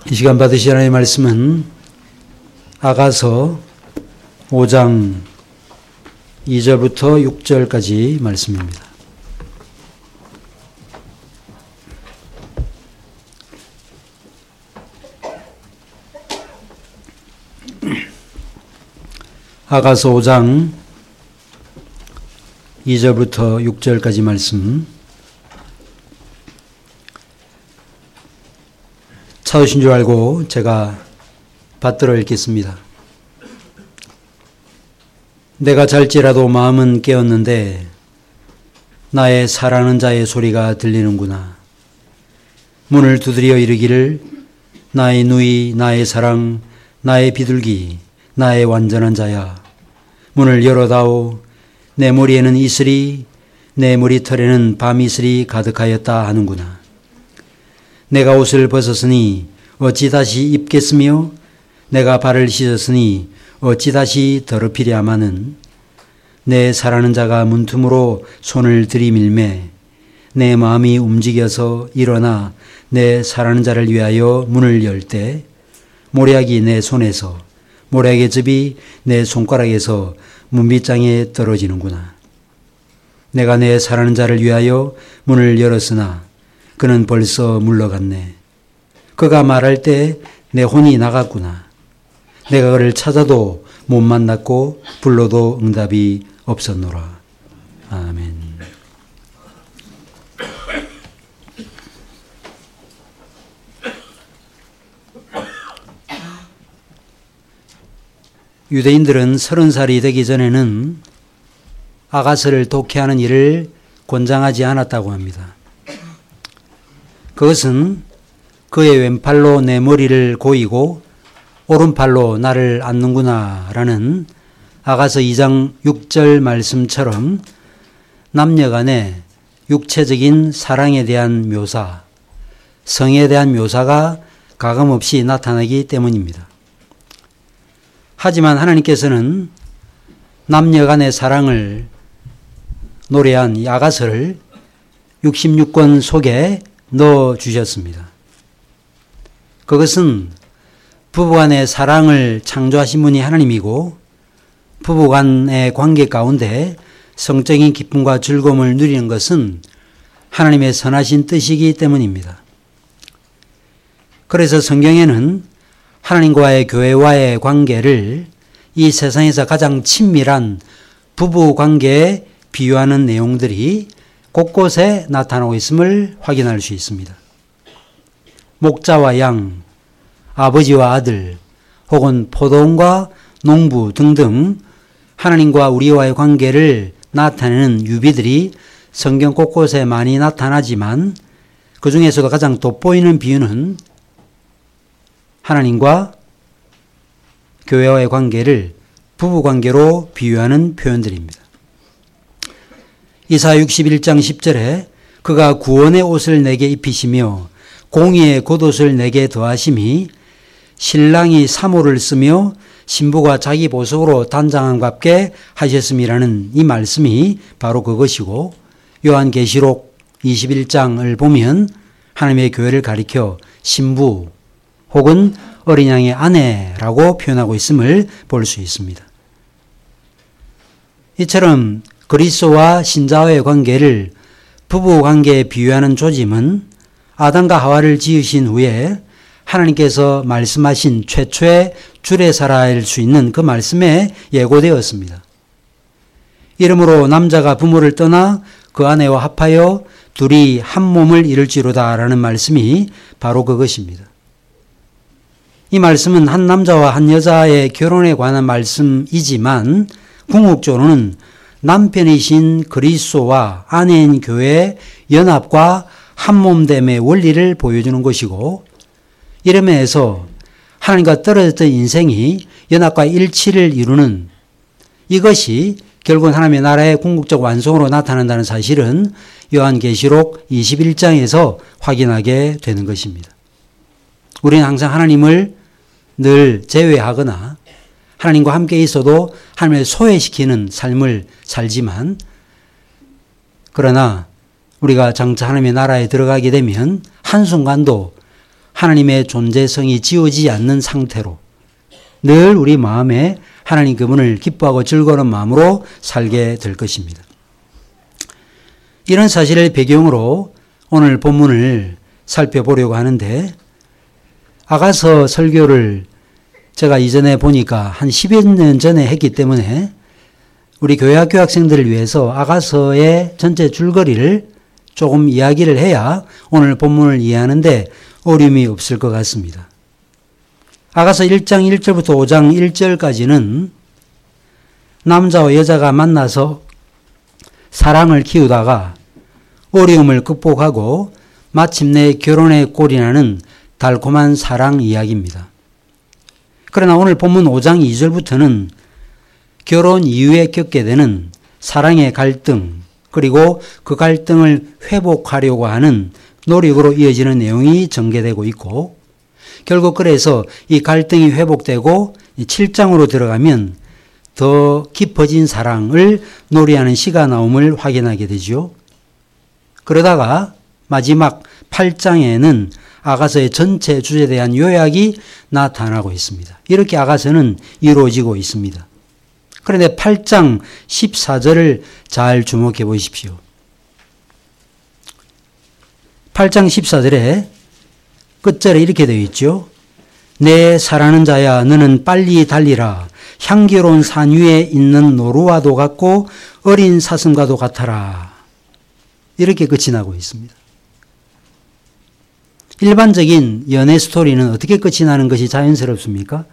이 시간 받으실 하나님의 말씀은 아가서 5장 2절부터 6절까지 말씀입니다. 아가서 5장 2절부터 6절까지 말씀 찾으신 줄 알고 제가 받들어 읽겠습니다. 내가 잘지라도 마음은 깨었는데 나의 사랑하는 자의 소리가 들리는구나. 문을 두드려 이르기를 나의 누이, 나의 사랑, 나의 비둘기, 나의 완전한 자야. 문을 열어다오. 내 머리에는 이슬이, 내 머리털에는 밤이슬이 가득하였다 하는구나. 내가 옷을 벗었으니 어찌 다시 입겠으며 내가 발을 씻었으니 어찌 다시 더럽히랴 마는 내 사랑하는 자가 문틈으로 손을 들이밀매 내 마음이 움직여서 일어나 내 사랑하는 자를 위하여 문을 열 때 모략이 내 손에서 모략의 즙이 내 손가락에서 문빗장에 떨어지는구나. 내가 내 사랑하는 자를 위하여 문을 열었으나 그는 벌써 물러갔네. 그가 말할 때 내 혼이 나갔구나. 내가 그를 찾아도 못 만났고 불러도 응답이 없었노라. 아멘. 유대인들은 30살이 되기 전에는 아가서를 독해하는 일을 권장하지 않았다고 합니다. 그것은 그의 왼팔로 내 머리를 고이고 오른팔로 나를 안는구나 라는 아가서 2장 6절 말씀처럼 남녀 간의 육체적인 사랑에 대한 묘사, 성에 대한 묘사가 가감없이 나타나기 때문입니다. 하지만 하나님께서는 남녀 간의 사랑을 노래한 이 아가서를 66권 속에 넣어주셨습니다. 그것은 부부간의 사랑을 창조하신 분이 하나님이고 부부간의 관계 가운데 성적인 기쁨과 즐거움을 누리는 것은 하나님의 선하신 뜻이기 때문입니다. 그래서 성경에는 하나님과의 교회와의 관계를 이 세상에서 가장 친밀한 부부 관계에 비유하는 내용들이 곳곳에 나타나고 있음을 확인할 수 있습니다. 목자와 양, 아버지와 아들, 혹은 포도원과 농부 등등 하나님과 우리와의 관계를 나타내는 유비들이 성경 곳곳에 많이 나타나지만 그 중에서도 가장 돋보이는 비유는 하나님과 교회와의 관계를 부부관계로 비유하는 표현들입니다. 이사야 61장 10절에 그가 구원의 옷을 내게 입히시며 공의의 겉옷을 내게 더하심이 신랑이 사모를 쓰며 신부가 자기 보석으로 단장함답게 하셨음이라는 이 말씀이 바로 그것이고 요한계시록 21장을 보면 하나님의 교회를 가리켜 신부 혹은 어린 양의 아내라고 표현하고 있음을 볼 수 있습니다. 이처럼 그리스도와 신자와의 관계를 부부 관계에 비유하는 조짐은 아담과 하와를 지으신 후에 하나님께서 말씀하신 최초의 주례사라일 수 있는 그 말씀에 예고되었습니다. 이러므로 남자가 부모를 떠나 그 아내와 합하여 둘이 한 몸을 이룰지로다 라는 말씀이 바로 그것입니다. 이 말씀은 한 남자와 한 여자의 결혼에 관한 말씀이지만 궁극적으로는 남편이신 그리스도와 아내인 교회의 연합과 한몸됨의 원리를 보여주는 것이고 이런 면에서 하나님과 떨어졌던 인생이 연합과 일치를 이루는 이것이 결국은 하나님의 나라의 궁극적 완성으로 나타난다는 사실은 요한계시록 21장에서 확인하게 되는 것입니다. 우리는 항상 하나님을 늘 제외하거나 하나님과 함께 있어도 하나님을 소외시키는 삶을 살지만 그러나 우리가 장차 하나님의 나라에 들어가게 되면 한순간도 하나님의 존재성이 지워지지 않는 상태로 늘 우리 마음에 하나님 그분을 기뻐하고 즐거운 마음으로 살게 될 것입니다. 이런 사실을 배경으로 오늘 본문을 살펴보려고 하는데, 아가서 설교를 제가 이전에 보니까 한 10여 년 전에 했기 때문에 우리 교회학교 학생들을 위해서 아가서의 전체 줄거리를 조금 이야기를 해야 오늘 본문을 이해하는데 어려움이 없을 것 같습니다. 아가서 1장 1절부터 5장 1절까지는 남자와 여자가 만나서 사랑을 키우다가 어려움을 극복하고 마침내 결혼에 골인하는 달콤한 사랑 이야기입니다. 그러나 오늘 본문 5장 2절부터는 결혼 이후에 겪게 되는 사랑의 갈등, 그리고 그 갈등을 회복하려고 하는 노력으로 이어지는 내용이 전개되고 있고, 결국 그래서 이 갈등이 회복되고 7장으로 들어가면 더 깊어진 사랑을 노래하는 시가 나옴을 확인하게 되죠. 그러다가 마지막 8장에는 아가서의 전체 주제에 대한 요약이 나타나고 있습니다. 이렇게 아가서는 이루어지고 있습니다. 그런데 8장 14절을 잘 주목해 보십시오. 8장 14절에 끝절에 이렇게 되어 있죠. 내 사랑하는 자야, 너는 빨리 달리라. 향기로운 산 위에 있는 노루와도 같고 어린 사슴과도 같아라. 이렇게 끝이 나고 있습니다. 일반적인 연애 스토리는 어떻게 끝이 나는 것이 자연스럽습니까?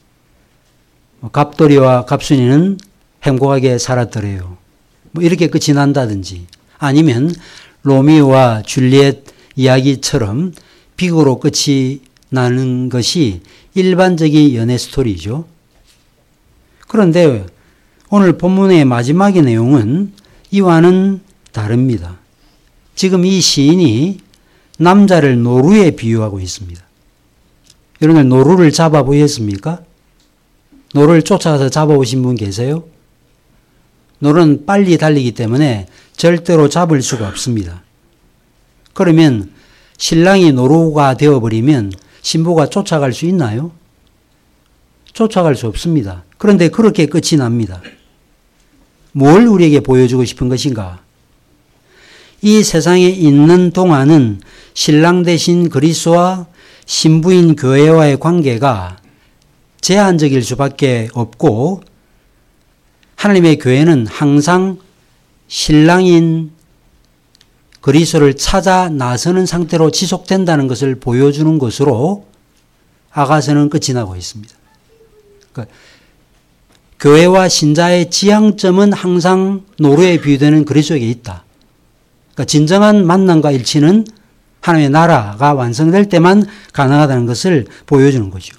갑돌이와 갑순이는 행복하게 살았더래요. 이렇게 끝이 난다든지, 아니면 로미오와 줄리엣 이야기처럼 비극으로 끝이 나는 것이 일반적인 연애 스토리죠. 그런데 오늘 본문의 마지막의 내용은 이와는 다릅니다. 지금 이 시인이 남자를 노루에 비유하고 있습니다. 여러분, 노루를 잡아보셨습니까? 노루를 쫓아가서 잡아오신 분 계세요? 노루는 빨리 달리기 때문에 절대로 잡을 수가 없습니다. 그러면 신랑이 노루가 되어버리면 신부가 쫓아갈 수 있나요? 쫓아갈 수 없습니다. 그런데 그렇게 끝이 납니다. 뭘 우리에게 보여주고 싶은 것인가? 이 세상에 있는 동안은 신랑 대신 그리스도와 신부인 교회와의 관계가 제한적일 수밖에 없고, 하나님의 교회는 항상 신랑인 그리스도를 찾아 나서는 상태로 지속된다는 것을 보여주는 것으로 아가서는 끝이 나고 있습니다. 그러니까 교회와 신자의 지향점은 항상 노루에 비유되는 그리스도에게 있다. 그러니까 진정한 만남과 일치는 하나님의 나라가 완성될 때만 가능하다는 것을 보여주는 거죠.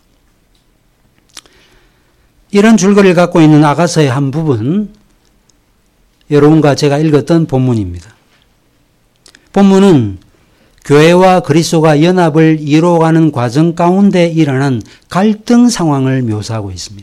이런 줄거리를 갖고 있는 아가서의 한 부분, 여러분과 제가 읽었던 본문입니다. 본문은 교회와 그리스도가 연합을 이루어가는 과정 가운데 일어난 갈등 상황을 묘사하고 있습니다.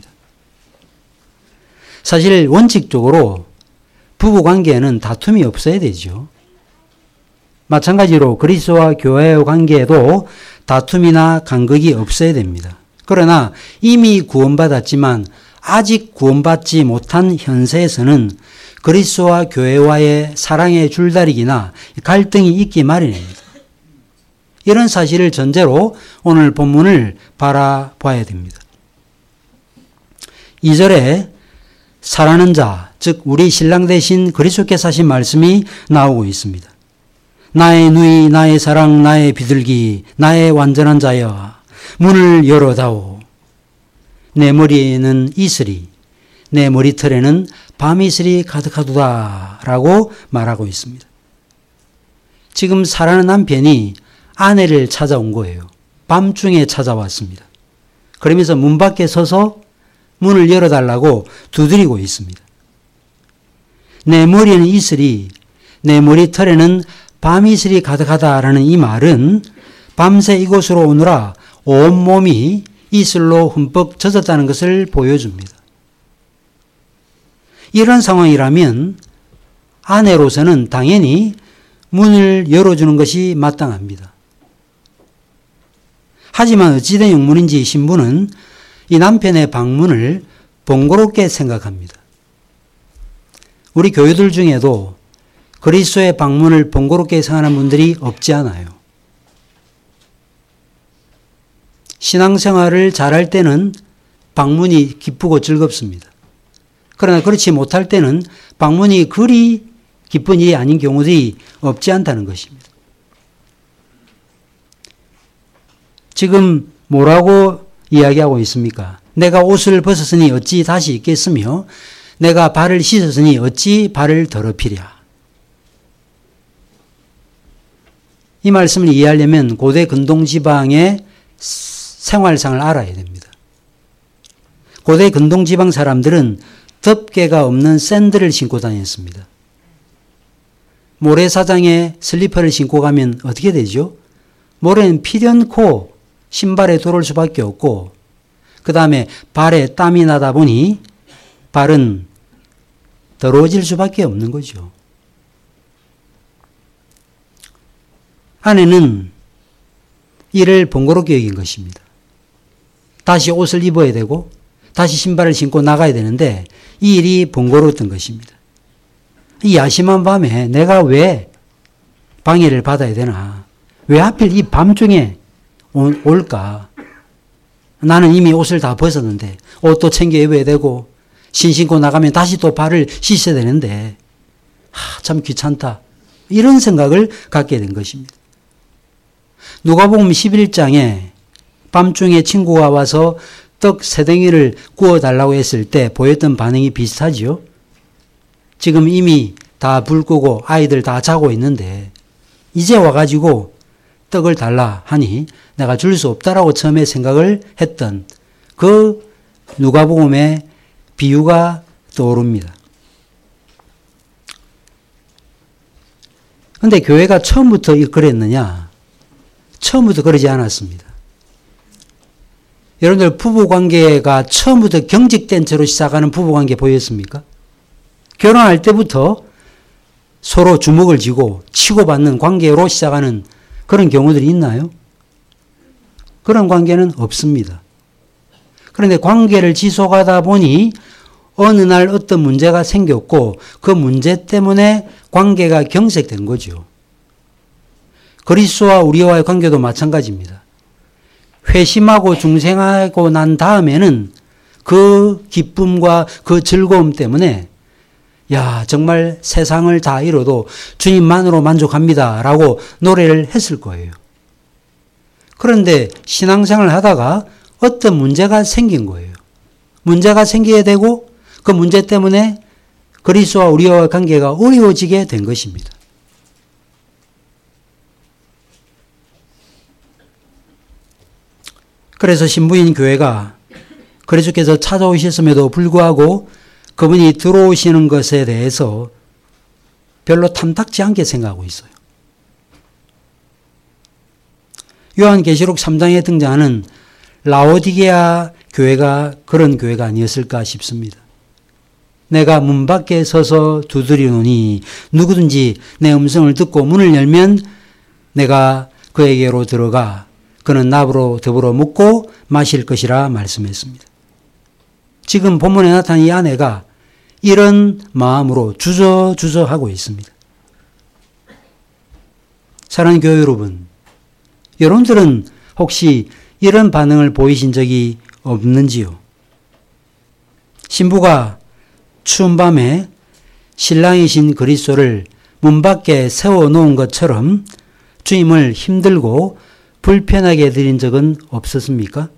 사실 원칙적으로 부부관계에는 다툼이 없어야 되죠. 마찬가지로 그리스도와 교회의 관계에도 다툼이나 간극이 없어야 됩니다. 그러나 이미 구원받았지만 아직 구원받지 못한 현세에서는 그리스도와 교회와의 사랑의 줄다리기나 갈등이 있기 마련입니다. 이런 사실을 전제로 오늘 본문을 바라봐야 됩니다. 2절에 사랑하는 자, 즉 우리 신랑 대신 그리스도께서 하신 말씀이 나오고 있습니다. 나의 누이, 나의 사랑, 나의 비둘기, 나의 완전한 자여, 문을 열어다오. 내 머리에는 이슬이, 내 머리털에는 밤이슬이 가득하도다 라고 말하고 있습니다. 지금 사랑하는 남편이 아내를 찾아온 거예요. 밤중에 찾아왔습니다. 그러면서 문 밖에 서서 문을 열어달라고 두드리고 있습니다. 내 머리에는 이슬이, 내 머리털에는 밤이슬이 가득하다라는 이 말은 밤새 이곳으로 오느라 온몸이 이슬로 흠뻑 젖었다는 것을 보여줍니다. 이런 상황이라면 아내로서는 당연히 문을 열어주는 것이 마땅합니다. 하지만 어찌된 영문인지 신부는 이 남편의 방문을 번거롭게 생각합니다. 우리 교우들 중에도 그리스도의 방문을 번거롭게 생각하는 분들이 없지 않아요. 신앙생활을 잘할 때는 방문이 기쁘고 즐겁습니다. 그러나 그렇지 못할 때는 방문이 그리 기쁜 일이 아닌 경우들이 없지 않다는 것입니다. 지금 뭐라고 이야기하고 있습니까? 내가 옷을 벗었으니 어찌 다시 입겠으며 내가 발을 씻었으니 어찌 발을 더럽히랴. 이 말씀을 이해하려면 고대 근동지방의 생활상을 알아야 됩니다. 고대 근동지방 사람들은 덮개가 없는 샌들을 신고 다녔습니다. 모래사장에 슬리퍼를 신고 가면 어떻게 되죠? 모래는 필연코 신발에 들어올 수밖에 없고 그 다음에 발에 땀이 나다 보니 발은 더러워질 수밖에 없는 거죠. 아내는 이를 번거롭게 여긴 것입니다. 다시 옷을 입어야 되고 다시 신발을 신고 나가야 되는데 이 일이 번거로웠던 것입니다. 이 야심한 밤에 내가 왜 방해를 받아야 되나? 왜 하필 이 밤중에 올까? 나는 이미 옷을 다 벗었는데 옷도 챙겨 입어야 되고 신고 나가면 다시 또 발을 씻어야 되는데 참 귀찮다. 이런 생각을 갖게 된 것입니다. 누가복음 11장에 밤중에 친구가 와서 떡 3덩이를 구워달라고 했을 때 보였던 반응이 비슷하지요. 지금 이미 다 불 끄고 아이들 다 자고 있는데 이제 와가지고 떡을 달라 하니 내가 줄 수 없다라고 처음에 생각을 했던 그 누가복음의 비유가 떠오릅니다. 그런데 교회가 처음부터 그랬느냐? 처음부터 그러지 않았습니다. 여러분들 부부관계가 처음부터 경직된 채로 시작하는 부부관계 보였습니까? 결혼할 때부터 서로 주먹을 쥐고 치고받는 관계로 시작하는 그런 경우들이 있나요? 그런 관계는 없습니다. 그런데 관계를 지속하다 보니 어느 날 어떤 문제가 생겼고 그 문제 때문에 관계가 경색된 거죠. 그리스도와 우리와의 관계도 마찬가지입니다. 회심하고 중생하고 난 다음에는 그 기쁨과 그 즐거움 때문에 야 정말 세상을 다 잃어도 주님만으로 만족합니다 라고 노래를 했을 거예요. 그런데 신앙생활을 하다가 어떤 문제가 생긴 거예요. 문제가 생기게 되고 그 문제 때문에 그리스도와 우리와의 관계가 어려워지게 된 것입니다. 그래서 신부인 교회가 그리스도께서 찾아오셨음에도 불구하고 그분이 들어오시는 것에 대해서 별로 탐탁지 않게 생각하고 있어요. 요한계시록 3장에 등장하는 라오디게아 교회가 그런 교회가 아니었을까 싶습니다. 내가 문 밖에 서서 두드리노니 누구든지 내 음성을 듣고 문을 열면 내가 그에게로 들어가 그는 나로 더불어 먹고 마실 것이라 말씀했습니다. 지금 본문에 나타난 이 아내가 이런 마음으로 주저하고 있습니다. 사랑하는 교회 여러분, 여러분들은 혹시 이런 반응을 보이신 적이 없는지요? 신부가 추운 밤에 신랑이신 그리스도를 문 밖에 세워놓은 것처럼 주님을 힘들고 불편하게 드린 적은 없었습니까?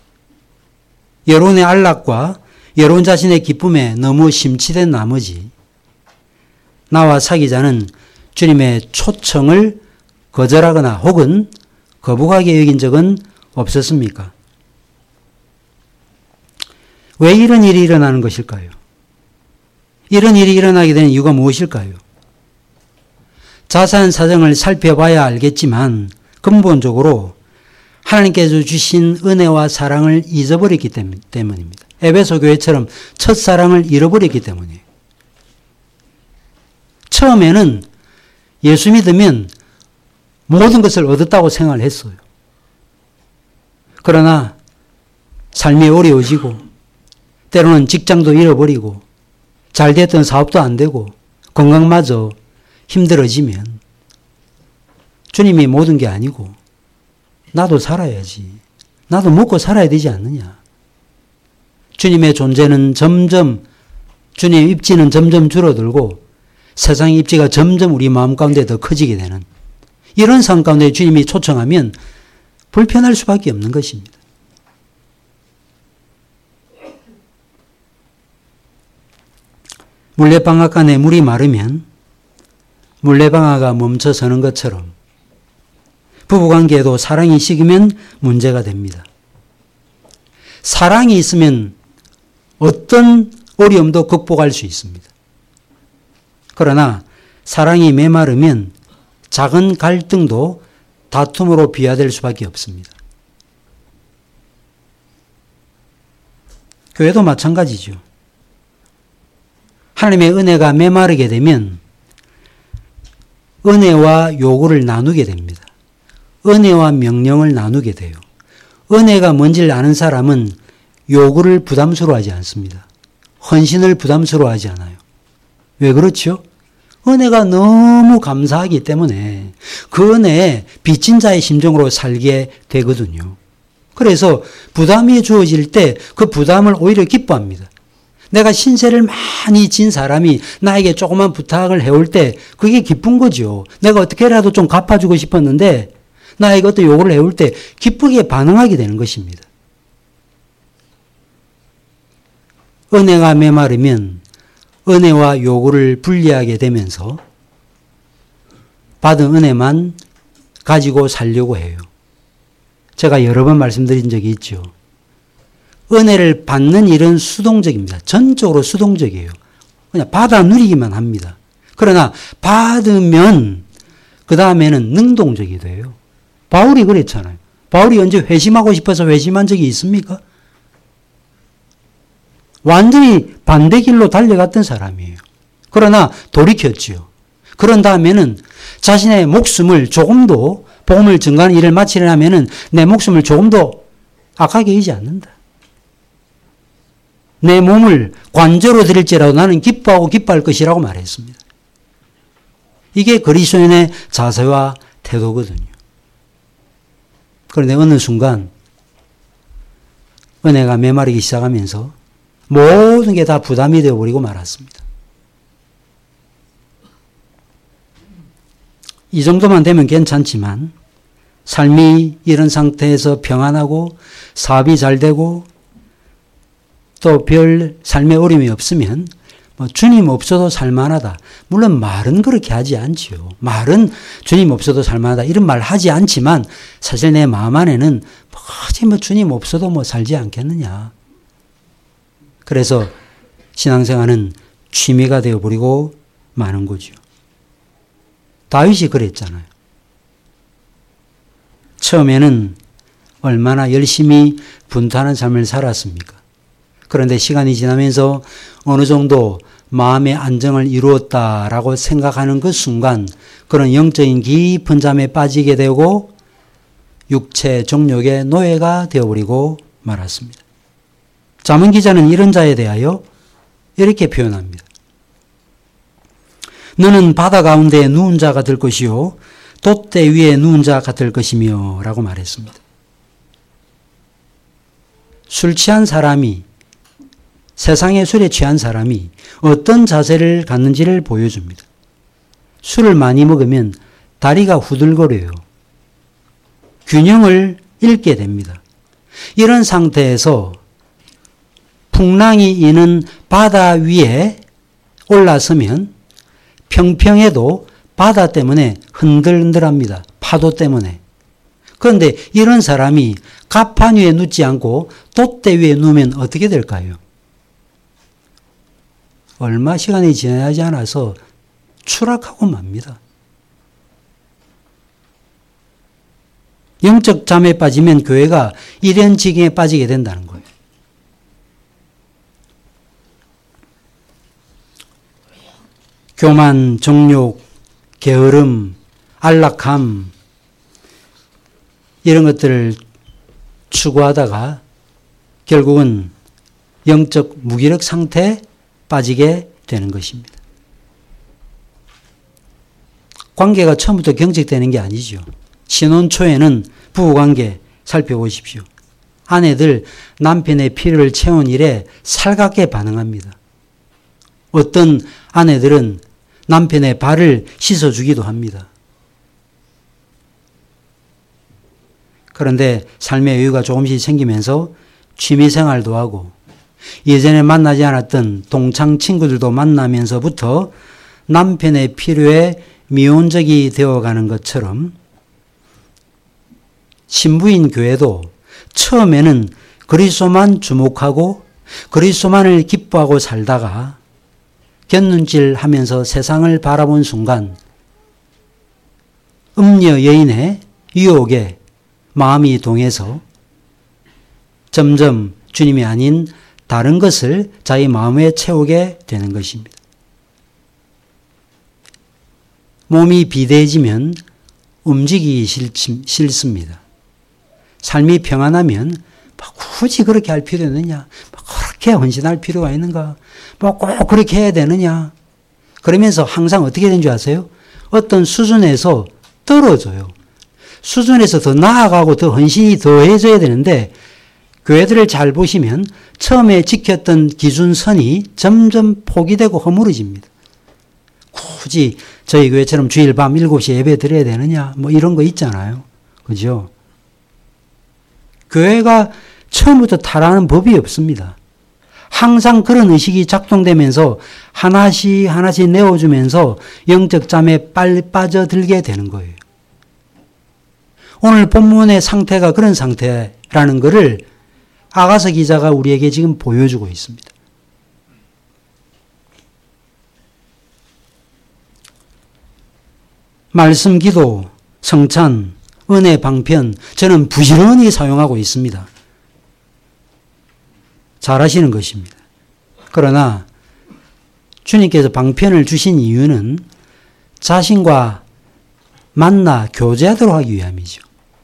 여론의 안락과 여론 자신의 기쁨에 너무 심취된 나머지 나와 사귀자는 주님의 초청을 거절하거나 혹은 거부하게 여긴 적은 없었습니까? 왜 이런 일이 일어나는 것일까요? 이런 일이 일어나게 된 이유가 무엇일까요? 자세한 사정을 살펴봐야 알겠지만 근본적으로 하나님께서 주신 은혜와 사랑을 잊어버렸기 때문입니다. 에베소 교회처럼 첫사랑을 잃어버렸기 때문이에요. 처음에는 예수 믿으면 모든 것을 얻었다고 생각을 했어요. 그러나 삶이 어려워지고 때로는 직장도 잃어버리고 잘 됐던 사업도 안 되고 건강마저 힘들어지면 주님이 모든 게 아니고 나도 살아야지. 나도 먹고 살아야 되지 않느냐. 주님의 존재는 점점, 주님의 입지는 점점 줄어들고 세상의 입지가 점점 우리 마음 가운데 더 커지게 되는 이런 상황 가운데 주님이 초청하면 불편할 수밖에 없는 것입니다. 물레방앗간에 물이 마르면 물레방아가 멈춰서는 것처럼 부부관계에도 사랑이 식으면 문제가 됩니다. 사랑이 있으면 어떤 어려움도 극복할 수 있습니다. 그러나 사랑이 메마르면 작은 갈등도 다툼으로 비화될 수밖에 없습니다. 교회도 마찬가지죠. 하나님의 은혜가 메마르게 되면 은혜와 요구를 나누게 됩니다. 은혜와 명령을 나누게 돼요. 은혜가 뭔지를 아는 사람은 요구를 부담스러워하지 않습니다. 헌신을 부담스러워하지 않아요. 왜 그렇죠? 은혜가 너무 감사하기 때문에 그 은혜에 빚진 자의 심정으로 살게 되거든요. 그래서 부담이 주어질 때 그 부담을 오히려 기뻐합니다. 내가 신세를 많이 진 사람이 나에게 조그만 부탁을 해올 때 그게 기쁜 거죠. 내가 어떻게라도 좀 갚아주고 싶었는데 나에게 어떤 요구를 해올 때 기쁘게 반응하게 되는 것입니다. 은혜가 메마르면 은혜와 요구를 분리하게 되면서 받은 은혜만 가지고 살려고 해요. 제가 여러 번 말씀드린 적이 있죠. 은혜를 받는 일은 수동적입니다. 전적으로 수동적이에요. 그냥 받아 누리기만 합니다. 그러나 받으면 그 다음에는 능동적이 돼요. 바울이 그랬잖아요. 바울이 언제 회심하고 싶어서 회심한 적이 있습니까? 완전히 반대 길로 달려갔던 사람이에요. 그러나 돌이켰지요. 그런 다음에는 자신의 목숨을 조금도 복음을 증거하는 일을 마치려면은 내 목숨을 조금도 악하게 여기지 않는다. 내 몸을 관저로 드릴지라도 나는 기뻐하고 기뻐할 것이라고 말했습니다. 이게 그리스도인의 자세와 태도거든요. 그런데 어느 순간 은혜가 메마르기 시작하면서 모든 게 다 부담이 되어버리고 말았습니다. 이 정도만 되면 괜찮지만 삶이 이런 상태에서 평안하고 사업이 잘 되고 또 별 삶의 어려움이 없으면 주님 없어도 살만하다. 물론 말은 그렇게 하지 않지요. 말은 주님 없어도 살만하다 이런 말 하지 않지만 사실 내 마음 안에는 주님 없어도 살지 않겠느냐. 그래서 신앙생활은 취미가 되어버리고 마는 거죠. 다윗이 그랬잖아요. 처음에는 얼마나 열심히 분투하는 삶을 살았습니까? 그런데 시간이 지나면서 어느 정도 마음의 안정을 이루었다라고 생각하는 그 순간 그런 영적인 깊은 잠에 빠지게 되고 육체 정욕의 노예가 되어버리고 말았습니다. 잠언 기자는 이런 자에 대하여 이렇게 표현합니다. 너는 바다 가운데 누운 자가 될 것이요 돛대 위에 누운 자가 될 것이며 라고 말했습니다. 술 취한 사람이 세상의 술에 취한 사람이 어떤 자세를 갖는지를 보여줍니다. 술을 많이 먹으면 다리가 후들거려요. 균형을 잃게 됩니다. 이런 상태에서 풍랑이 이는 바다 위에 올라서면 평평해도 바다 때문에 흔들흔들합니다. 파도 때문에. 그런데 이런 사람이 갑판 위에 눕지 않고 돛대 위에 누우면 어떻게 될까요? 얼마 시간이 지나지 않아서 추락하고 맙니다. 영적 잠에 빠지면 교회가 이런 지경에 빠지게 된다는 거예요. 교만, 정욕, 게으름, 안락함 이런 것들을 추구하다가 결국은 영적 무기력 상태에 빠지게 되는 것입니다. 관계가 처음부터 경직되는 게 아니죠. 신혼 초에는 부부관계 살펴보십시오. 아내들 남편의 필요를 채운 일에 살갑게 반응합니다. 어떤 아내들은 남편의 발을 씻어주기도 합니다. 그런데 삶의 여유가 조금씩 생기면서 취미생활도 하고 예전에 만나지 않았던 동창 친구들도 만나면서부터 남편의 필요에 미온적이 되어가는 것처럼 신부인 교회도 처음에는 그리스도만 주목하고 그리스도만을 기뻐하고 살다가 곁눈질하면서 세상을 바라본 순간 음녀 여인의 유혹에 마음이 동해서 점점 주님이 아닌 다른 것을 자기 마음에 채우게 되는 것입니다. 몸이 비대해지면 움직이기 싫습니다. 삶이 평안하면 굳이 그렇게 할 필요 있느냐? 그렇게 헌신할 필요가 있는가? 꼭 그렇게 해야 되느냐? 그러면서 항상 어떻게 되는 줄 아세요? 어떤 수준에서 떨어져요. 수준에서 더 나아가고 더 헌신이 더해져야 되는데 교회들을 잘 보시면 처음에 지켰던 기준선이 점점 포기되고 허물어집니다. 굳이 저희 교회처럼 주일 밤 7시에 예배 드려야 되느냐? 뭐 이런 거 있잖아요. 그죠? 교회가 처음부터 타락하는 법이 없습니다. 항상 그런 의식이 작동되면서 하나씩 내어주면서 영적 잠에 빨리 빠져들게 되는 거예요. 오늘 본문의 상태가 그런 상태라는 것을 아가서 기자가 우리에게 지금 보여주고 있습니다. 말씀, 기도, 성찬, 은혜, 방편 저는 부지런히 사용하고 있습니다. 잘하시는 것입니다. 그러나 주님께서 방편을 주신 이유는 자신과 만나 교제하도록 하기 위함이죠.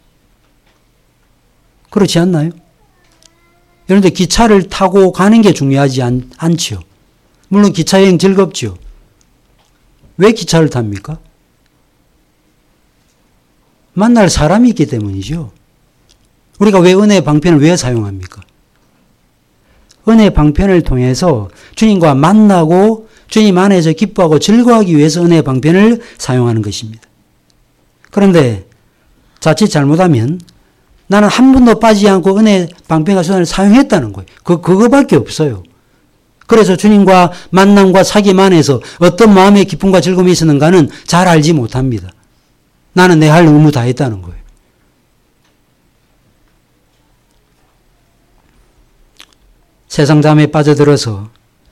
그렇지 않나요? 여러분들 기차를 타고 가는 게 중요하지 않지요. 물론 기차 여행 즐겁지요. 왜 기차를 탑니까? 만날 사람이 있기 때문이죠. 우리가 왜 은혜의 방편을 왜 사용합니까? 은혜의 방편을 통해서 주님과 만나고 주님 안에서 기뻐하고 즐거워하기 위해서 은혜의 방편을 사용하는 것입니다. 그런데 자칫 잘못하면 나는 한 번도 빠지지 않고 은혜의 방편과 수단을 사용했다는 거예요. 그거밖에 없어요. 그래서 주님과 만남과 사귐 안에서 어떤 마음의 기쁨과 즐거움이 있었는가는 잘 알지 못합니다. 나는 내 할 의무 다 했다는 거예요. 세상 잠에 빠져들어서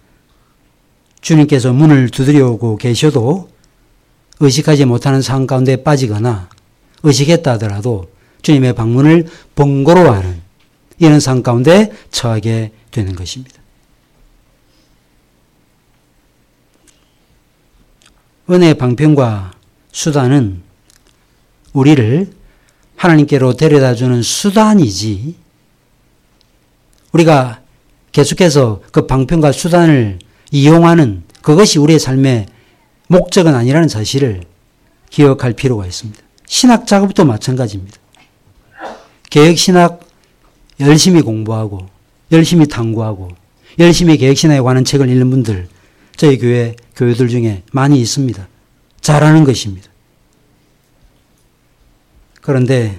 주님께서 문을 두드려오고 계셔도 의식하지 못하는 상황 가운데 빠지거나 의식했다 하더라도 주님의 방문을 번거로워하는 이런 상황 가운데 처하게 되는 것입니다. 은혜의 방편과 수단은 우리를 하나님께로 데려다주는 수단이지 우리가 계속해서 그 방편과 수단을 이용하는 그것이 우리의 삶의 목적은 아니라는 사실을 기억할 필요가 있습니다. 신학 작업도 마찬가지입니다. 개혁신학 열심히 공부하고 열심히 탐구하고 열심히 개혁신학에 관한 책을 읽는 분들 저희 교회들 중에 많이 있습니다. 잘하는 것입니다. 그런데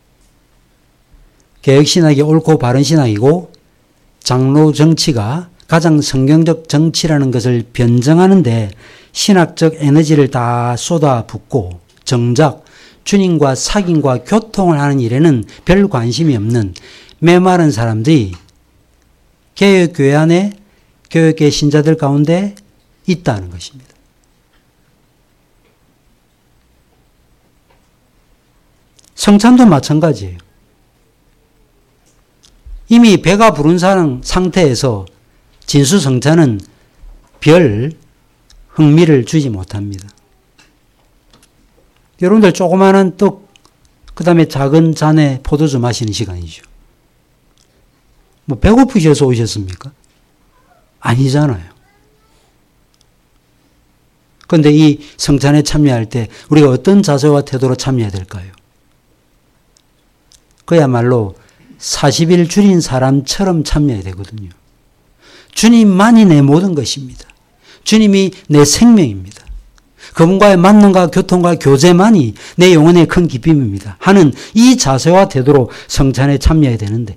개혁신학이 옳고 바른 신학이고 장로 정치가 가장 성경적 정치라는 것을 변증하는데 신학적 에너지를 다 쏟아붓고 정작 주님과 사귐과 교통을 하는 일에는 별 관심이 없는 메마른 사람들이 개혁교회 안에 교육계 신자들 가운데 있다는 것입니다. 성찬도 마찬가지예요. 이미 배가 부른 상태에서 진수성찬은 별 흥미를 주지 못합니다. 여러분들 조그마한 떡, 그 다음에 작은 잔에 포도주 마시는 시간이죠. 뭐 배고프셔서 오셨습니까? 아니잖아요. 그런데 이 성찬에 참여할 때 우리가 어떤 자세와 태도로 참여해야 될까요? 그야말로 40일 줄인 사람처럼 참여해야 되거든요. 주님만이 내 모든 것입니다. 주님이 내 생명입니다. 그분과의 만남과 교통과 교제만이 내 영혼의 큰 기쁨입니다. 하는 이 자세와 태도로 성찬에 참여해야 되는데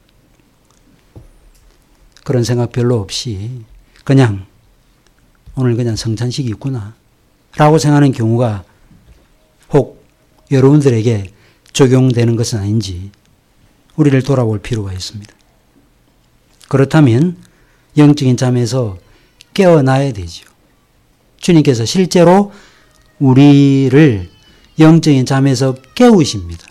그런 생각 별로 없이 그냥 오늘 그냥 성찬식이 있구나 라고 생각하는 경우가 혹 여러분들에게 적용되는 것은 아닌지 우리를 돌아볼 필요가 있습니다. 그렇다면 영적인 잠에서 깨어나야 되죠. 주님께서 실제로 우리를 영적인 잠에서 깨우십니다.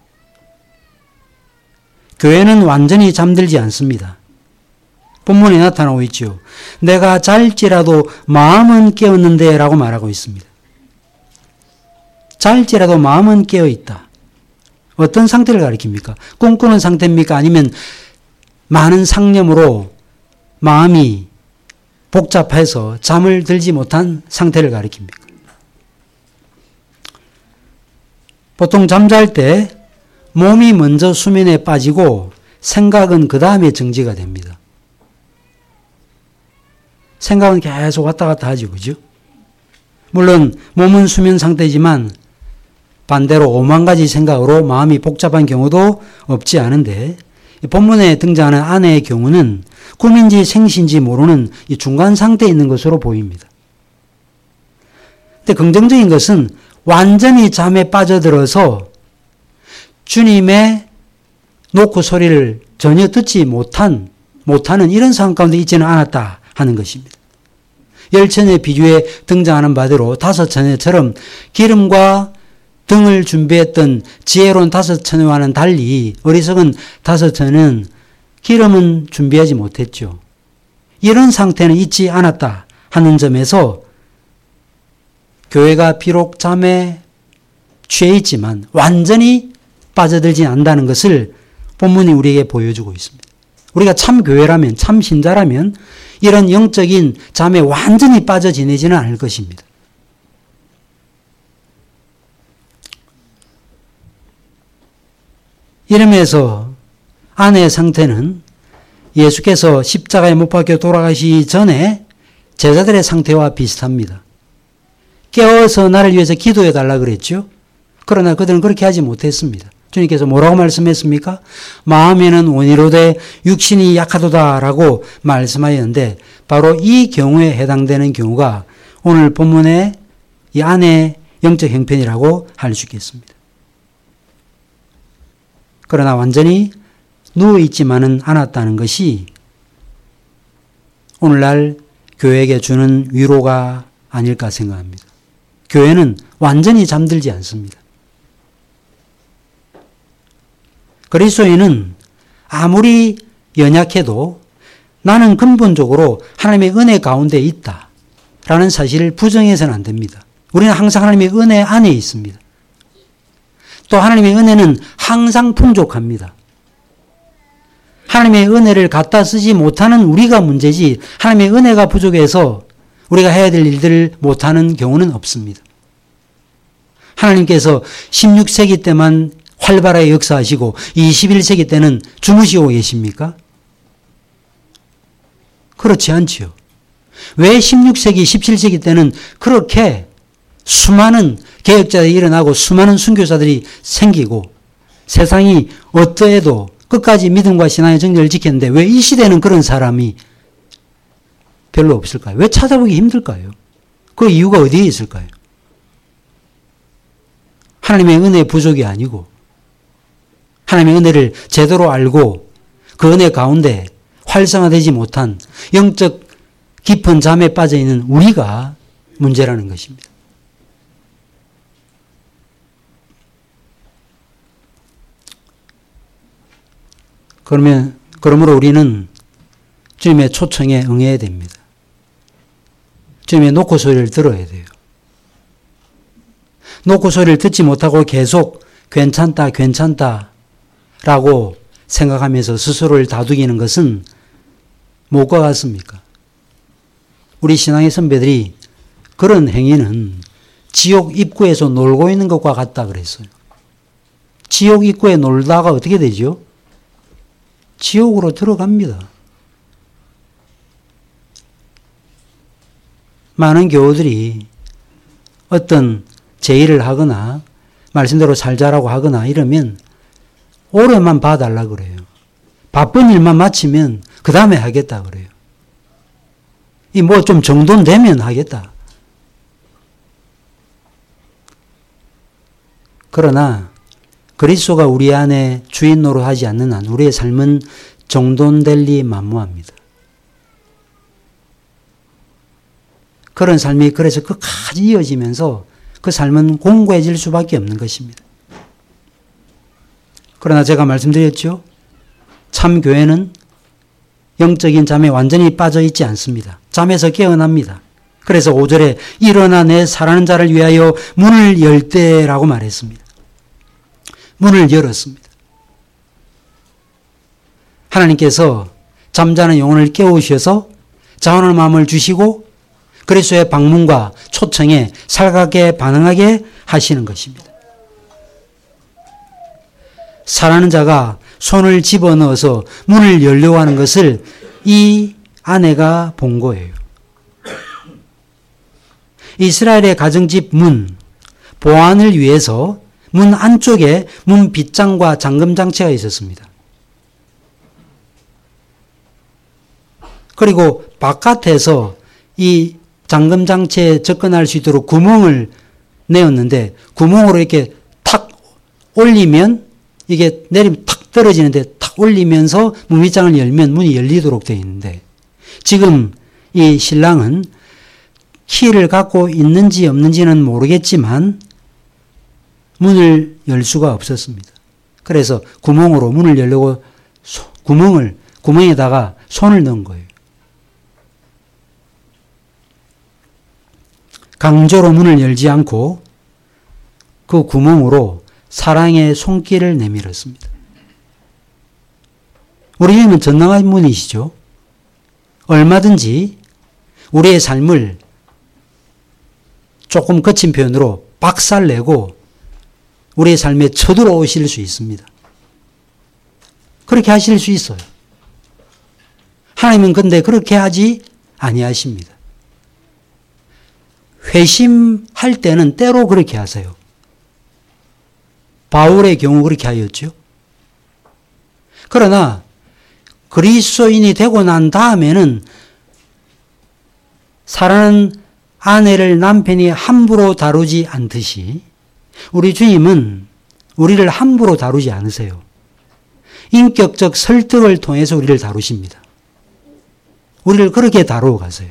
교회는 완전히 잠들지 않습니다. 본문에 나타나고 있죠. 내가 잘지라도 마음은 깨었는데 라고 말하고 있습니다. 잘지라도 마음은 깨어있다. 어떤 상태를 가리킵니까? 꿈꾸는 상태입니까? 아니면 많은 상념으로 마음이 복잡해서 잠을 들지 못한 상태를 가리킵니까? 보통 잠잘 때 몸이 먼저 수면에 빠지고 생각은 그 다음에 정지가 됩니다. 생각은 계속 왔다 갔다 하죠. 그죠? 물론 몸은 수면 상태지만 반대로 5만 가지 생각으로 마음이 복잡한 경우도 없지 않은데 본문에 등장하는 아내의 경우는 꿈인지 생시인지 모르는 이 중간 상태에 있는 것으로 보입니다. 근데 긍정적인 것은 완전히 잠에 빠져들어서 주님의 노크 소리를 전혀 듣지 못하는 이런 상황 가운데 있지는 않았다 하는 것입니다. 열처녀의 비유에 등장하는 바대로 다섯 처녀처럼 기름과 등을 준비했던 지혜로운 다섯 처녀와는 달리 어리석은 다섯 처녀는 기름은 준비하지 못했죠. 이런 상태는 있지 않았다 하는 점에서 교회가 비록 잠에 취해 있지만 완전히 빠져들지 않는다는 것을 본문이 우리에게 보여주고 있습니다. 우리가 참 교회라면, 참 신자라면 이런 영적인 잠에 완전히 빠져 지내지는 않을 것입니다. 이러면서 아내의 상태는 예수께서 십자가에 못 박혀 돌아가시기 전에 제자들의 상태와 비슷합니다. 깨어서 나를 위해서 기도해 달라 그랬죠. 그러나 그들은 그렇게 하지 못했습니다. 주님께서 뭐라고 말씀했습니까? 마음에는 원이로되 육신이 약하도다라고 말씀하였는데 바로 이 경우에 해당되는 경우가 오늘 본문의 이 아내의 영적 형편이라고 할 수 있겠습니다. 그러나 완전히 누워있지만은 않았다는 것이 오늘날 교회에게 주는 위로가 아닐까 생각합니다. 교회는 완전히 잠들지 않습니다. 그리스도인은 아무리 연약해도 나는 근본적으로 하나님의 은혜 가운데 있다라는 사실을 부정해서는 안 됩니다. 우리는 항상 하나님의 은혜 안에 있습니다. 또 하나님의 은혜는 항상 풍족합니다. 하나님의 은혜를 갖다 쓰지 못하는 우리가 문제지 하나님의 은혜가 부족해서 우리가 해야 될 일들을 못하는 경우는 없습니다. 하나님께서 16세기 때만 활발하게 역사하시고 21세기 때는 주무시고 계십니까? 그렇지 않지요. 왜 16세기, 17세기 때는 그렇게 수많은 개혁자들이 일어나고 수많은 순교자들이 생기고 세상이 어떠해도 끝까지 믿음과 신앙의 정절을 지켰는데 왜 이 시대는 그런 사람이 별로 없을까요? 왜 찾아보기 힘들까요? 그 이유가 어디에 있을까요? 하나님의 은혜의 부족이 아니고 하나님의 은혜를 제대로 알고 그 은혜 가운데 활성화되지 못한 영적 깊은 잠에 빠져있는 우리가 문제라는 것입니다. 그러므로 우리는 주님의 초청에 응해야 됩니다. 주님의 노크 소리를 들어야 돼요. 노크 소리를 듣지 못하고 계속 괜찮다 라고 생각하면서 스스로를 다독이는 것은 뭐가 같습니까? 우리 신앙의 선배들이 그런 행위는 지옥 입구에서 놀고 있는 것과 같다 그랬어요. 지옥 입구에 놀다가 어떻게 되죠? 지옥으로 들어갑니다. 많은 교우들이 어떤 제의를 하거나 말씀대로 살자라고 하거나 이러면 오래만 봐달라 그래요. 바쁜 일만 마치면 그 다음에 하겠다 그래요. 이 뭐 좀 정돈 되면 하겠다. 그러나 그리스도가 우리 안에 주인 노릇하지 않는 한 우리의 삶은 정돈될 리 만무합니다. 그런 삶이 그래서 끝까지 이어지면서 그 삶은 공고해질 수밖에 없는 것입니다. 그러나 제가 말씀드렸죠. 참 교회는 영적인 잠에 완전히 빠져 있지 않습니다. 잠에서 깨어납니다. 그래서 5절에 일어나 내 사랑하는 자를 위하여 문을 열 때라고 말했습니다. 문을 열었습니다. 하나님께서 잠자는 영혼을 깨우셔서 자원하는 마음을 주시고 그리스도의 방문과 초청에 살갑게 반응하게 하시는 것입니다. 사랑하는 자가 손을 집어넣어서 문을 열려고 하는 것을 이 아내가 본 거예요. 이스라엘의 가정집 문, 보안을 위해서 문 안쪽에 문 빗장과 잠금장치가 있었습니다. 그리고 바깥에서 이 잠금장치에 접근할 수 있도록 구멍을 내었는데 구멍으로 이렇게 탁 올리면 이게 내리면 탁 떨어지는데 탁 올리면서 문 빗장을 열면 문이 열리도록 되어 있는데 지금 이 신랑은 키를 갖고 있는지 없는지는 모르겠지만 문을 열 수가 없었습니다. 그래서 구멍으로 문을 열려고 구멍에다가 손을 넣은 거예요. 강제로 문을 열지 않고 그 구멍으로 사랑의 손길을 내밀었습니다. 우리 주님은 전능한 분이시죠. 얼마든지 우리의 삶을 조금 거친 표현으로 박살내고 우리의 삶에 쳐들어오실 수 있습니다. 그렇게 하실 수 있어요. 하나님은 근데 그렇게 하지 아니하십니다. 회심할 때는 때로 그렇게 하세요. 바울의 경우 그렇게 하였죠. 그러나 그리스도인이 되고 난 다음에는 사랑하는 아내를 남편이 함부로 다루지 않듯이 우리 주님은 우리를 함부로 다루지 않으세요. 인격적 설득을 통해서 우리를 다루십니다. 우리를 그렇게 다루어 가세요.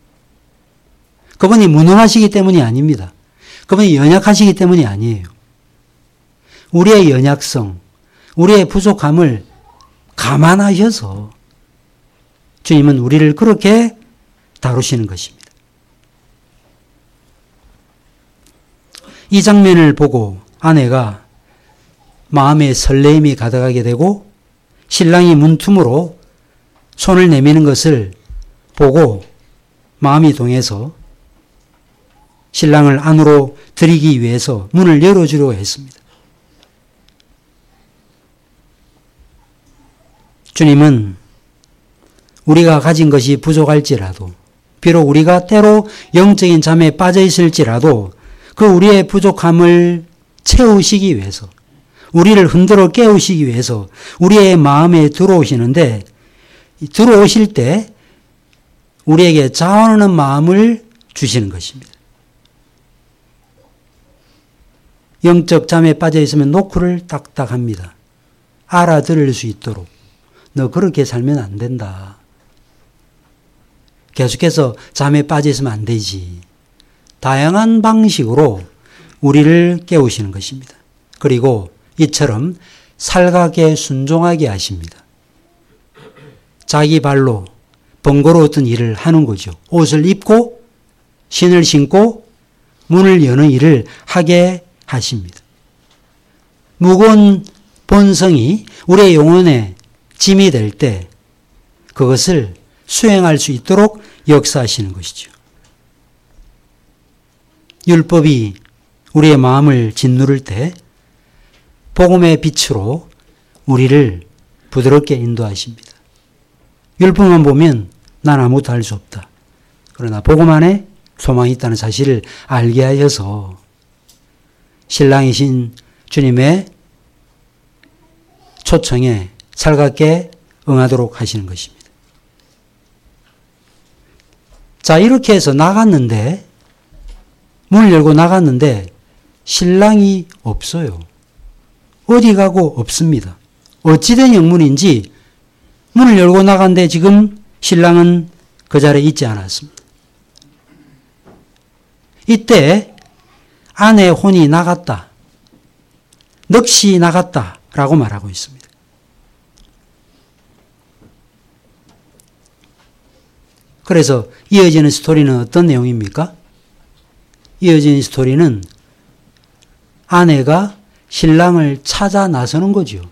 그분이 무능하시기 때문이 아닙니다. 그분이 연약하시기 때문이 아니에요. 우리의 연약성, 우리의 부족함을 감안하셔서 주님은 우리를 그렇게 다루시는 것입니다. 이 장면을 보고 아내가 마음에 설레임이 가득하게 되고 신랑이 문틈으로 손을 내미는 것을 보고 마음이 동해서 신랑을 안으로 들이기 위해서 문을 열어주려고 했습니다. 주님은 우리가 가진 것이 부족할지라도 비록 우리가 때로 영적인 잠에 빠져 있을지라도 그 우리의 부족함을 채우시기 위해서 우리를 흔들어 깨우시기 위해서 우리의 마음에 들어오시는데 들어오실 때 우리에게 자원하는 마음을 주시는 것입니다. 영적 잠에 빠져 있으면 노크를 딱딱 합니다. 알아들을 수 있도록. 너 그렇게 살면 안 된다. 계속해서 잠에 빠져 있으면 안 되지. 다양한 방식으로 우리를 깨우시는 것입니다. 그리고 이처럼 살갑게 순종하게 하십니다. 자기 발로 번거로웠던 일을 하는 거죠. 옷을 입고 신을 신고 문을 여는 일을 하게 하십니다. 무거운 본성이 우리의 영혼에 짐이 될 때 그것을 수행할 수 있도록 역사하시는 것이죠. 율법이 우리의 마음을 짓누를 때 복음의 빛으로 우리를 부드럽게 인도하십니다. 율법만 보면 난 아무것도 할 수 없다. 그러나 복음 안에 소망이 있다는 사실을 알게 하셔서 신랑이신 주님의 초청에 살갑게 응하도록 하시는 것입니다. 자, 이렇게 해서 나갔는데, 문을 열고 나갔는데 신랑이 없어요. 어디 가고 없습니다. 어찌된 영문인지 문을 열고 나갔는데 지금 신랑은 그 자리에 있지 않았습니다. 이때 아내의 혼이 나갔다, 넋이 나갔다라고 말하고 있습니다. 그래서 이어지는 스토리는 어떤 내용입니까? 이어지는 스토리는 아내가 신랑을 찾아 나서는 거죠.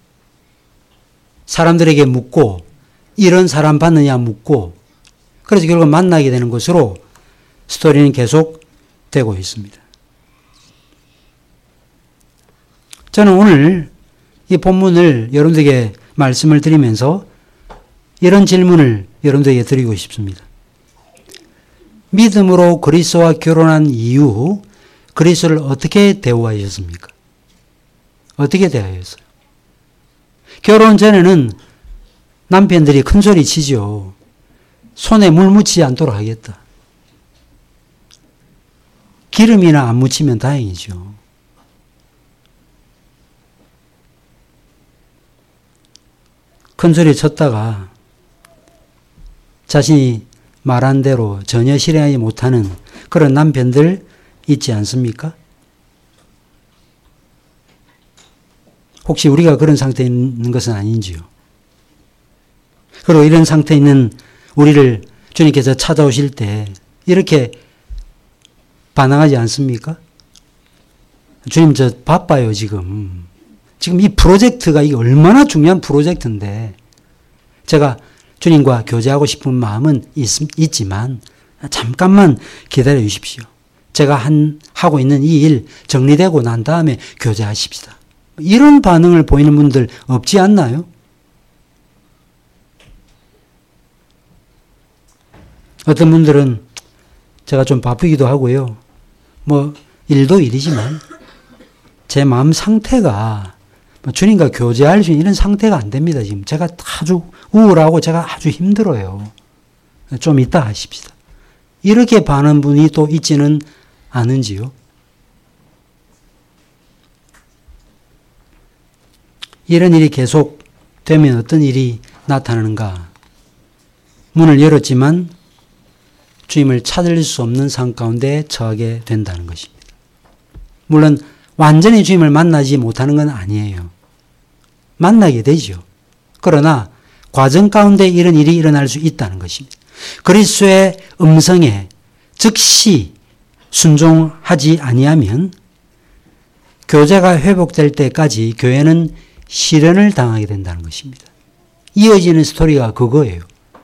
사람들에게 묻고 이런 사람 봤느냐 묻고 그래서 결국 만나게 되는 것으로 스토리는 계속되고 있습니다. 저는 오늘 이 본문을 여러분들에게 말씀을 드리면서 이런 질문을 여러분들에게 드리고 싶습니다. 믿음으로 그리스도와 결혼한 이후 그리스도를 어떻게 대우하셨습니까? 어떻게 대하였어요? 결혼 전에는 남편들이 큰 소리 치죠. 손에 물 묻히지 않도록 하겠다. 기름이나 안 묻히면 다행이죠. 큰 소리 쳤다가 자신이 말한 대로 전혀 실행하지 못하는 그런 남편들 있지 않습니까? 혹시 우리가 그런 상태에 있는 것은 아닌지요? 그리고 이런 상태에 있는 우리를 주님께서 찾아오실 때 이렇게 반항하지 않습니까? 주님 저 바빠요 지금. 지금 이 프로젝트가 이게 얼마나 중요한 프로젝트인데 제가 주님과 교제하고 싶은 마음은 있지만 잠깐만 기다려 주십시오. 제가 하고 있는 이 일 정리되고 난 다음에 교제하십시다. 이런 반응을 보이는 분들 없지 않나요? 어떤 분들은 제가 좀 바쁘기도 하고요. 일도 일이지만 제 마음 상태가 주님과 교제할 수 있는 이런 상태가 안 됩니다. 지금 제가 아주 우울하고 제가 아주 힘들어요. 좀 이따 하십시다. 이렇게 반하는 분이 또 있지는 않은지요? 이런 일이 계속 되면 어떤 일이 나타나는가? 문을 열었지만 주님을 찾을 수 없는 상황 가운데 처하게 된다는 것입니다. 물론 완전히 주님을 만나지 못하는 건 아니에요. 만나게 되죠. 그러나 과정 가운데 이런 일이 일어날 수 있다는 것입니다. 그리스도의 음성에 즉시 순종하지 아니하면 교제가 회복될 때까지 교회는 시련을 당하게 된다는 것입니다. 이어지는 스토리가 그거예요.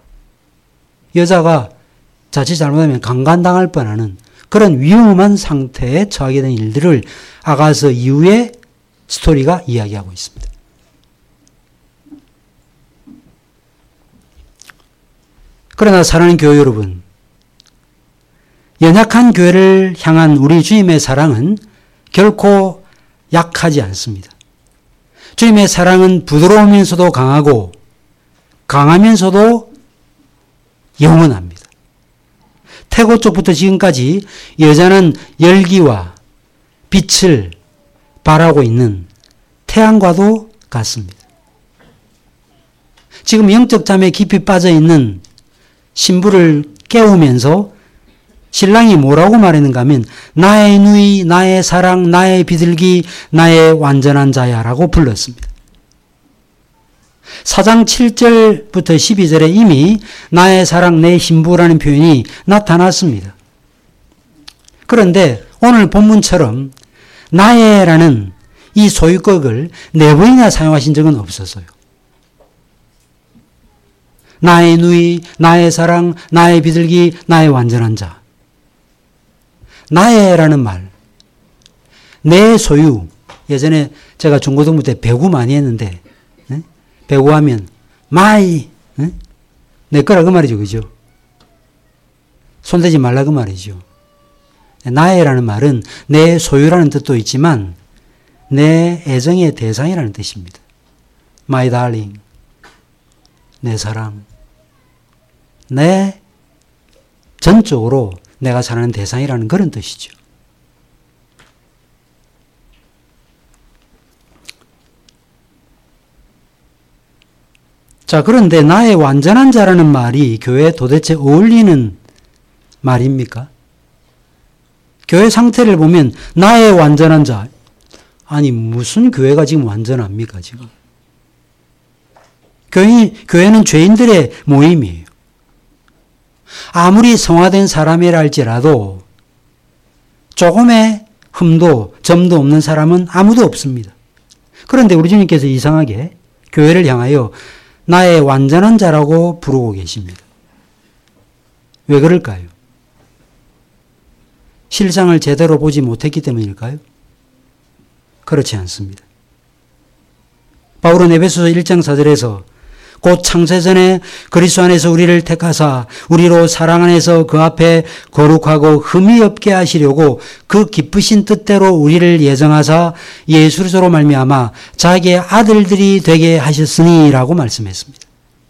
여자가 자칫 잘못하면 강간당할 뻔하는 그런 위험한 상태에 처하게 된 일들을 아가서 이후에 스토리가 이야기하고 있습니다. 그러나 사랑하는 교회 여러분, 연약한 교회를 향한 우리 주님의 사랑은 결코 약하지 않습니다. 주님의 사랑은 부드러우면서도 강하고 강하면서도 영원합니다. 태고 쪽부터 지금까지 여자는 열기와 빛을 발하고 있는 태양과도 같습니다. 지금 영적 잠에 깊이 빠져 있는 신부를 깨우면서 신랑이 뭐라고 말했는가 하면 나의 누이, 나의 사랑, 나의 비둘기, 나의 완전한 자야 라고 불렀습니다. 4장 7절부터 12절에 이미 나의 사랑, 내 신부라는 표현이 나타났습니다. 그런데 오늘 본문처럼 나의라는 이 소유격을 4번이나 사용하신 적은 없었어요. 나의 누이, 나의 사랑, 나의 비둘기, 나의 완전한 자. 나의라는 말, 내 소유. 예전에 제가 중고등부 때 배구 많이 했는데, 배구하면 마이, 내 거라 그 말이죠, 그죠? 손대지 말라 그 말이죠. 나의라는 말은 내 소유라는 뜻도 있지만 내 애정의 대상이라는 뜻입니다. My darling, 내 사랑, 내 전적으로 내가 사랑하는 대상이라는 그런 뜻이죠. 자, 그런데 나의 완전한 자라는 말이 교회에 도대체 어울리는 말입니까? 교회 상태를 보면 나의 완전한 자. 아니, 무슨 교회가 지금 완전합니까, 지금? 교회는 죄인들의 모임이에요. 아무리 성화된 사람이라 할지라도 조금의 흠도 점도 없는 사람은 아무도 없습니다. 그런데 우리 주님께서 이상하게 교회를 향하여 나의 완전한 자라고 부르고 계십니다. 왜 그럴까요? 실상을 제대로 보지 못했기 때문일까요? 그렇지 않습니다. 바울은 에베소서 1장 4절에서 곧 창세전에 그리스도 안에서 우리를 택하사 우리로 사랑 안에서 그 앞에 거룩하고 흠이 없게 하시려고 그 기쁘신 뜻대로 우리를 예정하사 예수 그리스도로 말미암아 자기의 아들들이 되게 하셨으니라고 말씀했습니다.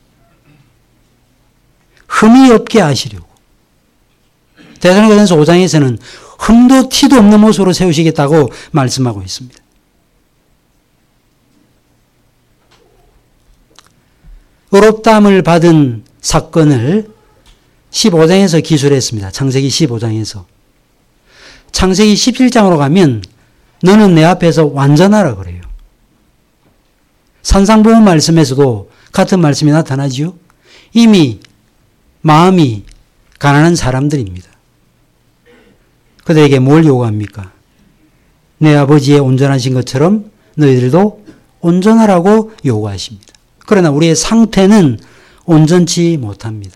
흠이 없게 하시려고. 데살로니가전서 5장에서는 흠도 티도 없는 모습으로 세우시겠다고 말씀하고 있습니다. 의롭다함을 받은 사건을 15장에서 기술했습니다. 창세기 15장에서. 창세기 17장으로 가면 너는 내 앞에서 완전하라 그래요. 산상보험 말씀에서도 같은 말씀이 나타나지요. 이미 마음이 가난한 사람들입니다. 그들에게 뭘 요구합니까? 내 아버지의 온전하신 것처럼 너희들도 온전하라고 요구하십니다. 그러나 우리의 상태는 온전치 못합니다.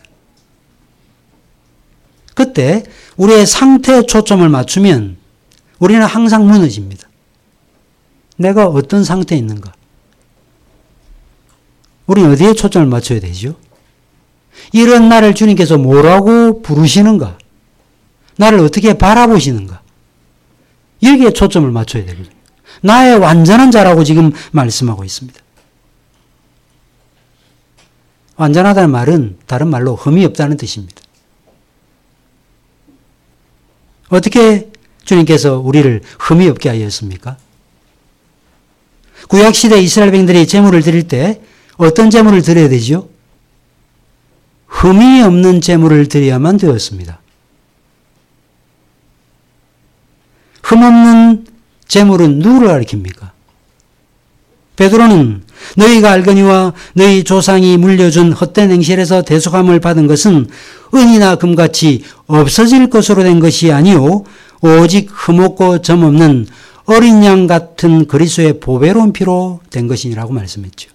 그때 우리의 상태에 초점을 맞추면 우리는 항상 무너집니다. 내가 어떤 상태에 있는가? 우리는 어디에 초점을 맞춰야 되죠? 이런 나를 주님께서 뭐라고 부르시는가? 나를 어떻게 바라보시는가? 여기에 초점을 맞춰야 되거든요. 나의 완전한 자라고 지금 말씀하고 있습니다. 완전하다는 말은 다른 말로 흠이 없다는 뜻입니다. 어떻게 주님께서 우리를 흠이 없게 하였습니까? 구약시대 이스라엘 백성들이 제물을 드릴 때 어떤 제물을 드려야 되죠? 흠이 없는 제물을 드려야만 되었습니다. 흠 없는 제물은 누구를 가리킵니까? 베드로는 너희가 알거니와 너희 조상이 물려준 헛된 행실에서 대속함을 받은 것은 은이나 금같이 없어질 것으로 된 것이 아니요 오직 흠없고 점없는 어린 양 같은 그리스도의 보배로운 피로 된 것이니라고 말씀했죠.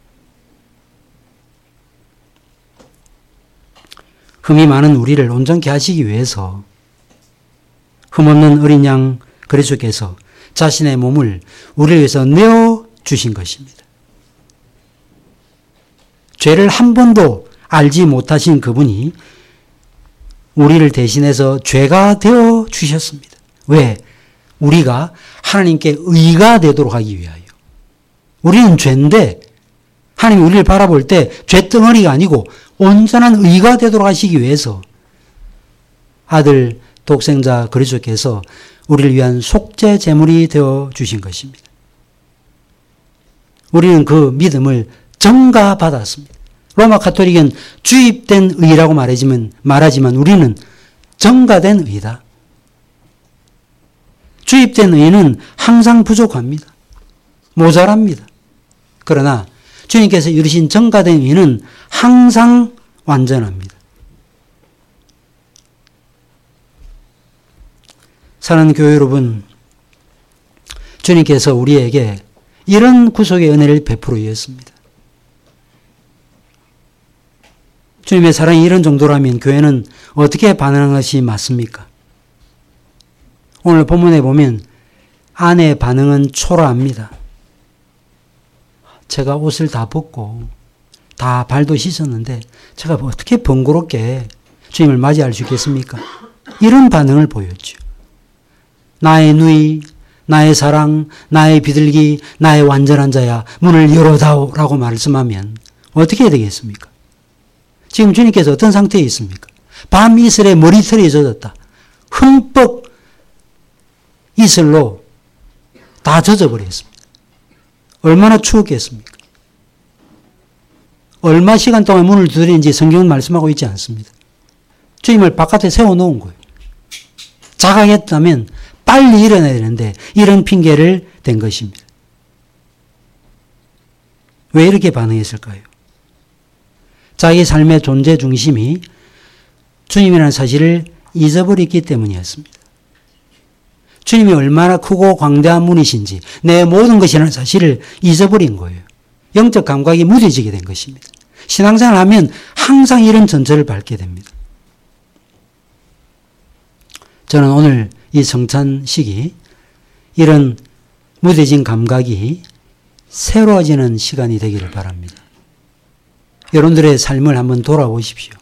흠이 많은 우리를 온전케 하시기 위해서 흠없는 어린 양 그리스도께서 자신의 몸을 우리를 위해서 내어 주신 것입니다. 죄를 한 번도 알지 못하신 그분이 우리를 대신해서 죄가 되어 주셨습니다. 왜? 우리가 하나님께 의가 되도록 하기 위하여. 우리는 죄인데 하나님이 우리를 바라볼 때 죄덩어리가 아니고 온전한 의가 되도록 하시기 위해서 아들 독생자 그리스도께서 우리를 위한 속죄 제물이 되어 주신 것입니다. 우리는 그 믿음을 전가받았습니다. 로마 가톨릭은 주입된 의라고 말하지만 우리는 전가된 의다. 주입된 의는 항상 부족합니다. 모자랍니다. 그러나 주님께서 이루신 전가된 의는 항상 완전합니다. 사랑하는 교회 여러분, 주님께서 우리에게 이런 구속의 은혜를 베풀어 주셨습니다. 주님의 사랑이 이런 정도라면 교회는 어떻게 반응하는 것이 맞습니까? 오늘 본문에 보면 아내의 반응은 초라합니다. 제가 옷을 다 벗고 다 발도 씻었는데 제가 어떻게 번거롭게 주님을 맞이할 수 있겠습니까? 이런 반응을 보였죠. 나의 누이, 나의 사랑, 나의 비둘기, 나의 완전한 자야, 문을 열어다오 라고 말씀하면 어떻게 해야 되겠습니까? 지금 주님께서 어떤 상태에 있습니까? 밤 이슬에 머리털이 젖었다. 흠뻑 이슬로 다 젖어버렸습니다. 얼마나 추웠겠습니까? 얼마 시간 동안 문을 두드리는지 성경은 말씀하고 있지 않습니다. 주님을 바깥에 세워놓은 거예요. 자각했다면 빨리 일어나야 되는데 이런 핑계를 댄 것입니다. 왜 이렇게 반응했을까요? 자기 삶의 존재 중심이 주님이라는 사실을 잊어버렸기 때문이었습니다. 주님이 얼마나 크고 광대한 분이신지 내 모든 것이라는 사실을 잊어버린 거예요. 영적 감각이 무뎌지게 된 것입니다. 신앙생활을 하면 항상 이런 전철을 밟게 됩니다. 저는 오늘 이 성찬식이 이런 무뎌진 감각이 새로워지는 시간이 되기를 바랍니다. 여러분들의 삶을 한번 돌아보십시오.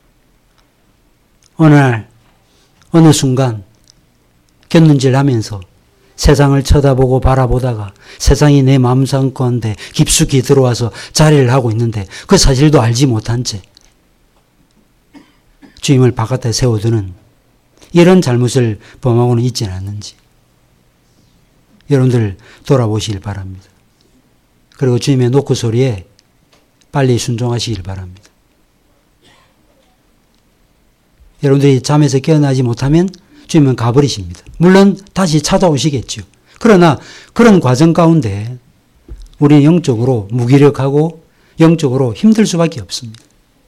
어느 날, 어느 순간 곁눈질하면서 세상을 쳐다보고 바라보다가 세상이 내 마음상가운데 깊숙이 들어와서 자리를 하고 있는데 그 사실도 알지 못한 채 주님을 바깥에 세워두는 이런 잘못을 범하고는 있지는 않는지 여러분들 돌아보시길 바랍니다. 그리고 주님의 노크 소리에 빨리 순종하시길 바랍니다. 여러분들이 잠에서 깨어나지 못하면 주님은 가버리십니다. 물론 다시 찾아오시겠죠. 그러나 그런 과정 가운데 우리는 영적으로 무기력하고 영적으로 힘들 수밖에 없습니다.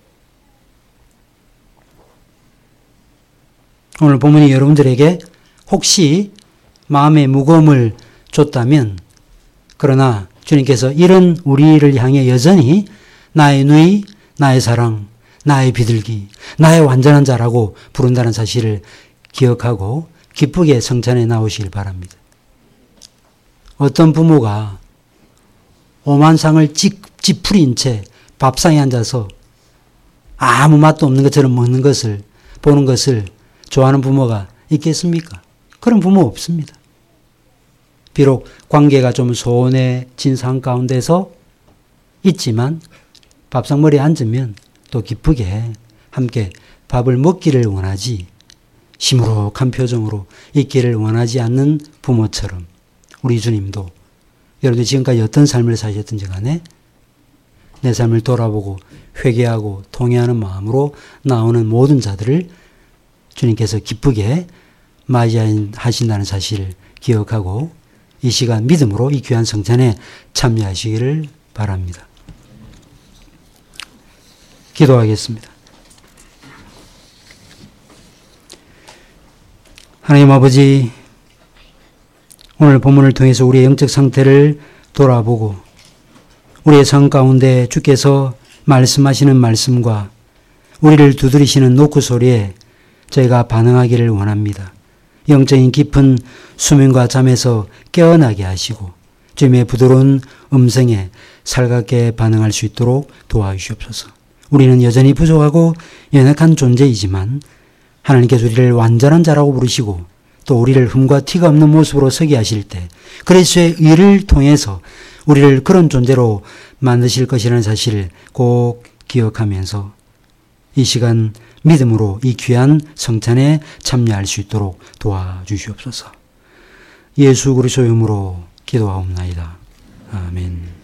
오늘 본문이 여러분들에게 혹시 마음의 무거움을 줬다면 그러나 주님께서 이런 우리를 향해 여전히 나의 누이, 나의 사랑, 나의 비둘기, 나의 완전한 자라고 부른다는 사실을 기억하고 기쁘게 성찬에 나오시길 바랍니다. 어떤 부모가 오만상을 찌푸린 채 밥상에 앉아서 아무 맛도 없는 것처럼 먹는 것을 보는 것을 좋아하는 부모가 있겠습니까? 그런 부모 없습니다. 비록 관계가 좀 소원해진 상 가운데서 있지만 밥상머리에 앉으면 또 기쁘게 함께 밥을 먹기를 원하지 시무룩한 표정으로 있기를 원하지 않는 부모처럼 우리 주님도 여러분들 지금까지 어떤 삶을 사셨든지 간에 내 삶을 돌아보고 회개하고 통회하는 마음으로 나오는 모든 자들을 주님께서 기쁘게 맞이하신다는 사실을 기억하고 이 시간 믿음으로 이 귀한 성찬에 참여하시기를 바랍니다. 기도하겠습니다. 하나님 아버지, 오늘 본문을 통해서 우리의 영적 상태를 돌아보고 우리의 삶 가운데 주께서 말씀하시는 말씀과 우리를 두드리시는 노크 소리에 저희가 반응하기를 원합니다. 영적인 깊은 수면과 잠에서 깨어나게 하시고 주님의 부드러운 음성에 살갑게 반응할 수 있도록 도와주시옵소서. 우리는 여전히 부족하고 연약한 존재이지만 하나님께서 우리를 완전한 자라고 부르시고 또 우리를 흠과 티가 없는 모습으로 서게 하실 때 그리스도의 의를 통해서 우리를 그런 존재로 만드실 것이라는 사실을 꼭 기억하면서 이 시간 믿음으로 이 귀한 성찬에 참여할 수 있도록 도와주시옵소서. 예수 그리스도의 이름으로 기도하옵나이다. 아멘.